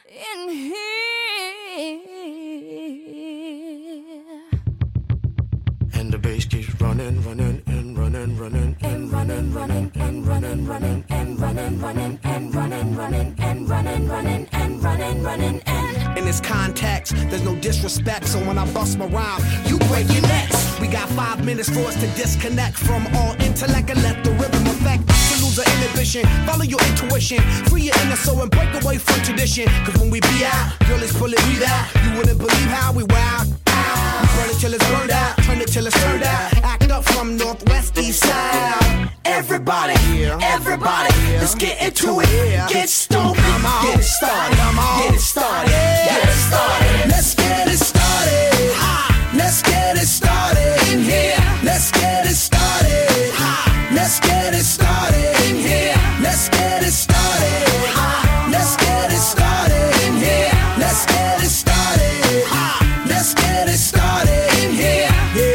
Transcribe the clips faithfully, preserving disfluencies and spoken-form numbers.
in here. And the bass keeps running, running, and running, running, and running, running, and running, running, and running, running, and running, running, and running, running, and running, running, and in this context, there's no disrespect, so when I bust my rhyme, you break your necks. We got five minutes for us to disconnect from all intellect and let the rhythm affect. To lose our inhibition, follow your intuition, free your inner soul and break away from tradition. Cause when we be out, girlies pull it, we out. You wouldn't believe how we wow. We burn it till it's burned out, turn it till it's turned out. Act up from northwest, east side. Everybody, everybody, let's get into it. Get stoked, get it started, get it started, get it started. Let's get it started. Let's get it started in here. Let's get it started. Let's get it started in here. Let's get it started. Let's get it started in here. Let's get it started. Let's get it started in here.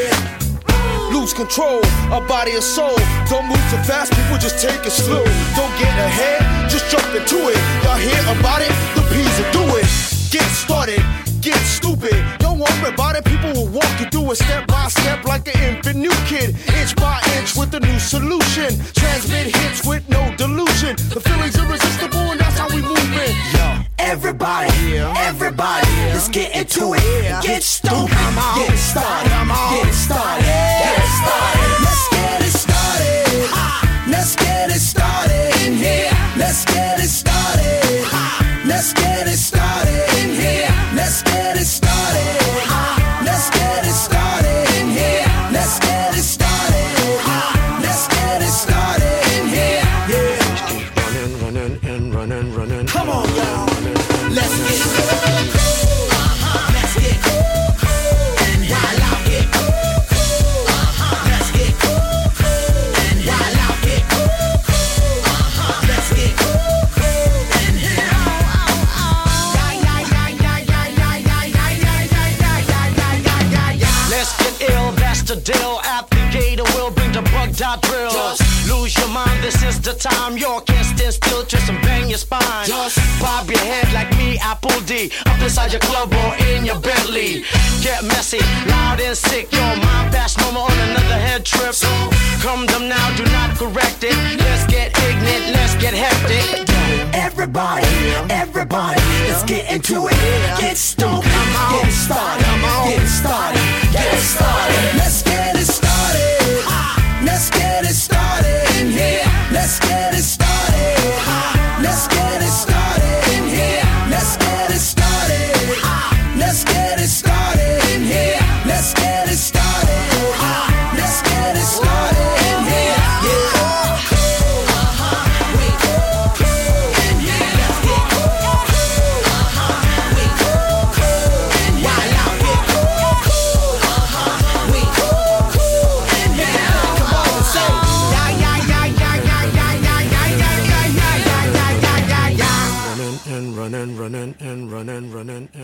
Yeah. Lose control, our body and soul. Don't move too fast, people just take it slow. Don't get ahead, just jump into it. Y'all hear about it? The P's will do it. Get started, get stupid. Don't worry about it, people will walk you through it step by step like an infant new kid. Inch by inch with a new solution. Transmit hits with no delusion. The feeling's irresistible and that's how we move it. Yo. Everybody, everybody, let's get into it. Get stoked, get it started, get it started, get it started. Let's get it started. Let's get it started in here. Let's get it started. Let's get it started in here. Let's get it started. Let's get it started in here. Let's get it started. Let's get it started in here. Yeah. Just keep running, running, and running, running. Come on, y'all. Let's get cool. Uh-huh. Let's get cool. And while I get cool. Uh-huh. Let's get cool. And while I get cool. Uh-huh. Let's get cool. And yeah. Let's get ill, that's the deal. At the gate, will bring the bug dot drill. Just lose your mind, this is the time. You can't stand still, twist and bang your spine. Just bob your head like me, Apple D. Up inside your club or in your Bentley. Get messy, loud and sick. Your mind fast, no more on another head trip. So come them now, do not correct it. Let's get ignorant, let's get hectic. Everybody, everybody, let's get into it. Get stoked, get it started, get it started, get it started. Let's get it started. Let's get it started in here. Let's get it started. Let's get it started in here. Let's get it started. Let's get it started in here. Let's get it started. Let's get it started in here. Yeah. Running, running, and running, and